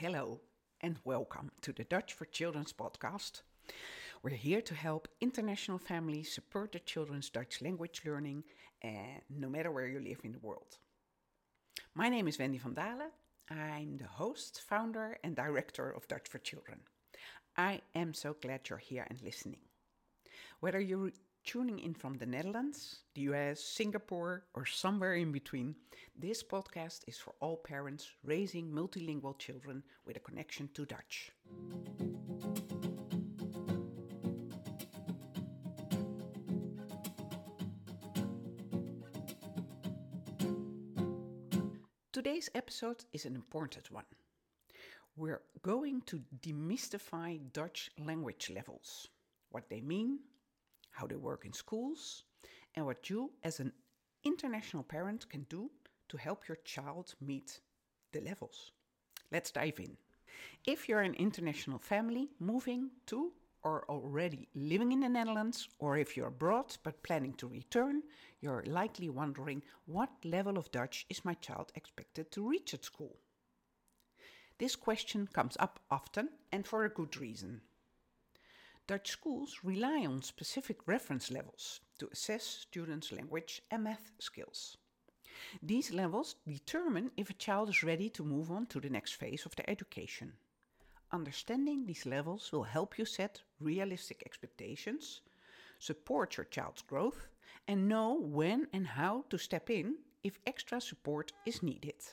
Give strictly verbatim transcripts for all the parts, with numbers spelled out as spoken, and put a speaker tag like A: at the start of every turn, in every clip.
A: Hello and welcome to the Dutch for Children's podcast. We're here to help international families support their children's Dutch language learning, uh, no matter where you live in the world. My name is Wendy van Dalen. I'm the host, founder and director of Dutch for Children. I am so glad you're here and listening. Whether you're tuning in from the Netherlands, the U S, Singapore, or somewhere in between, this podcast is for all parents raising multilingual children with a connection to Dutch. Today's episode is an important one. We're going to demystify Dutch language levels, what they mean, how they work in schools, and what you as an international parent can do to help your child meet the levels. Let's dive in. If you're an international family moving to or already living in the Netherlands, or if you're abroad but planning to return, you're likely wondering, what level of Dutch is my child expected to reach at school? This question comes up often and for a good reason. Dutch schools rely on specific reference levels to assess students' language and math skills. These levels determine if a child is ready to move on to the next phase of their education. Understanding these levels will help you set realistic expectations, support your child's growth, and know when and how to step in if extra support is needed.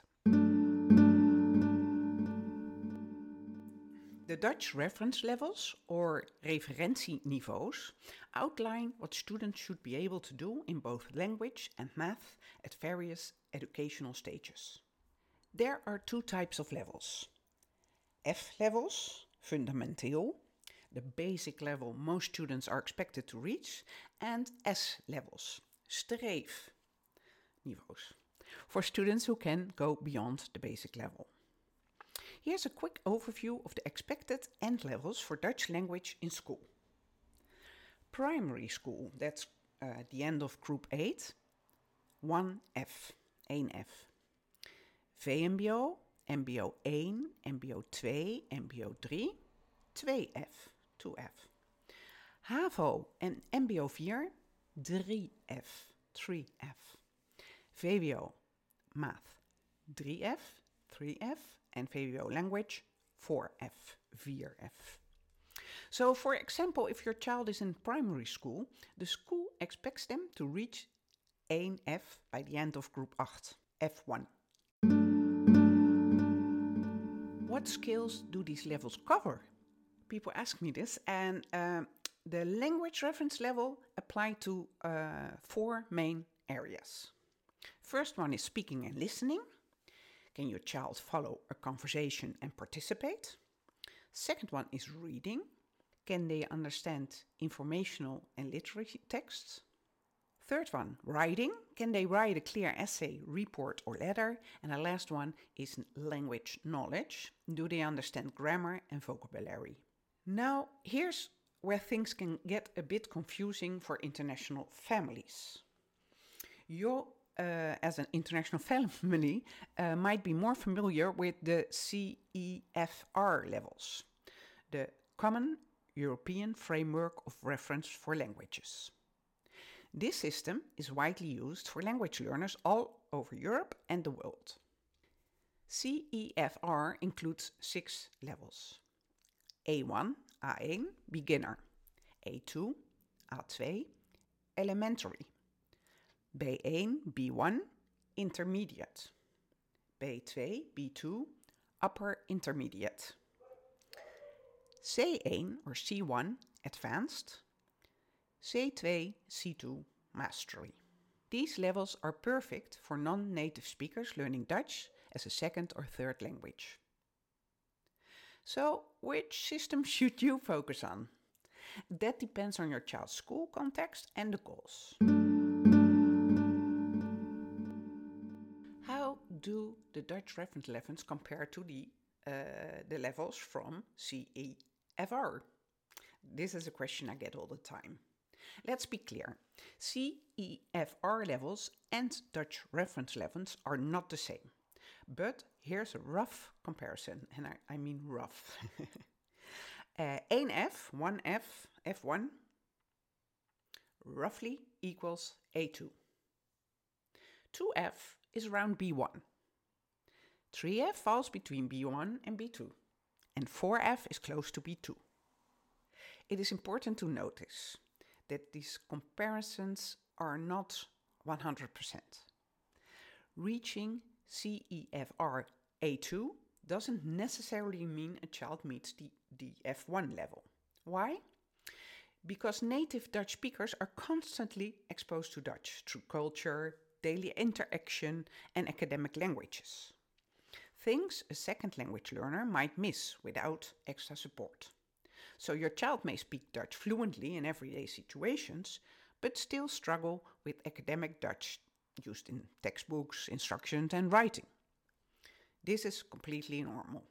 A: The Dutch reference levels, or referentieniveaus, outline what students should be able to do in both language and math at various educational stages. There are two types of levels. F levels, fundamenteel, the basic level most students are expected to reach, and S levels, streefniveaus, for students who can go beyond the basic level. Here's a quick overview of the expected end levels for Dutch language in school. Primary school, that's uh, the end of group eight, one F, one F. V M B O, M B O one, M B O two, M B O three, two F, two F. HAVO en M B O four, three F, three F. V W O, math, three F, three F. And V W O language, four F, four F. So, for example, if your child is in primary school, the school expects them to reach one F by the end of group eight, F one. What skills do these levels cover? People ask me this, and uh, the language reference level apply to uh, four main areas. First one is speaking and listening. Can your child follow a conversation and participate? Second one is reading. Can they understand informational and literary texts? Third one, writing. Can they write a clear essay, report, or letter? And the last one is language knowledge. Do they understand grammar and vocabulary? Now, here's where things can get a bit confusing for international families. Your Uh, as an international family, uh, might be more familiar with the C E F R levels, the Common European Framework of Reference for Languages. This system is widely used for language learners all over Europe and the world. C E F R includes six levels. A one, A one, beginner. A two, A two, elementary. B one, B one, intermediate. B two, B two, upper intermediate. C one or C one, advanced. C two, C two, mastery. These levels are perfect for non-native speakers learning Dutch as a second or third language. So, which system should you focus on? That depends on your child's school context and the goals. How do the Dutch reference levels compare to the, uh, the levels from C E F R? This is a question I get all the time. Let's be clear. C E F R levels and Dutch reference levels are not the same, but here's a rough comparison, and I, I mean rough. uh, one F, one F, F one, roughly equals A two. two F is around B one. three F falls between B one and B two, and four F is close to B two. It is important to notice that these comparisons are not one hundred percent. Reaching C E F R A two doesn't necessarily mean a child meets the, the F one level. Why? Because native Dutch speakers are constantly exposed to Dutch through culture, daily interaction, and academic languages. Things a second language learner might miss without extra support. So your child may speak Dutch fluently in everyday situations, but still struggle with academic Dutch used in textbooks, instructions, and writing. This is completely normal.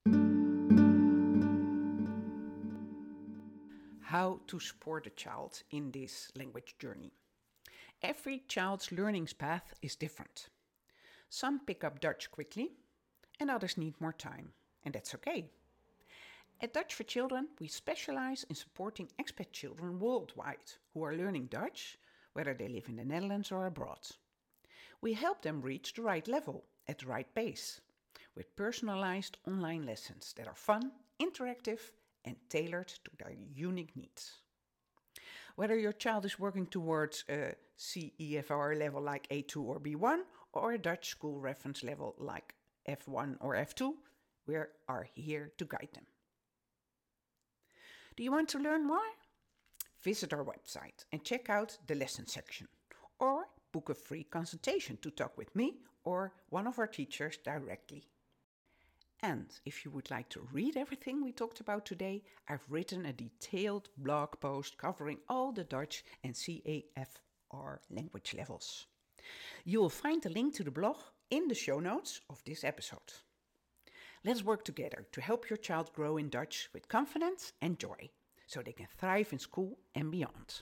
A: How to support a child in this language journey. Every child's learning path is different. Some pick up Dutch quickly, and others need more time, and that's okay. At Dutch for Children, we specialize in supporting expat children worldwide who are learning Dutch, whether they live in the Netherlands or abroad. We help them reach the right level at the right pace, with personalized online lessons that are fun, interactive, and tailored to their unique needs. Whether your child is working towards a C E F R level like A two or B one, or a Dutch school reference level like F one or F two, we are here to guide them. Do you want to learn more? Visit our website and check out the lesson section, or book a free consultation to talk with me or one of our teachers directly. And if you would like to read everything we talked about today, I've written a detailed blog post covering all the Dutch and C E F R language levels. You will find the link to the blog in the show notes of this episode. Let's work together to help your child grow in Dutch with confidence and joy, so they can thrive in school and beyond.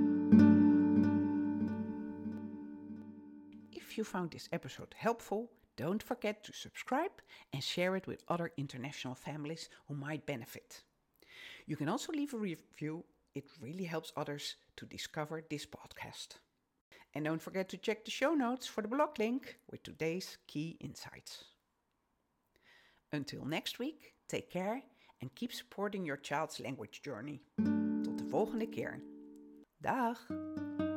A: If you found this episode helpful, don't forget to subscribe and share it with other international families who might benefit. You can also leave a review. It really helps others to discover this podcast. And don't forget to check the show notes for the blog link with today's key insights. Until next week, take care and keep supporting your child's language journey. Tot de volgende keer. Dag!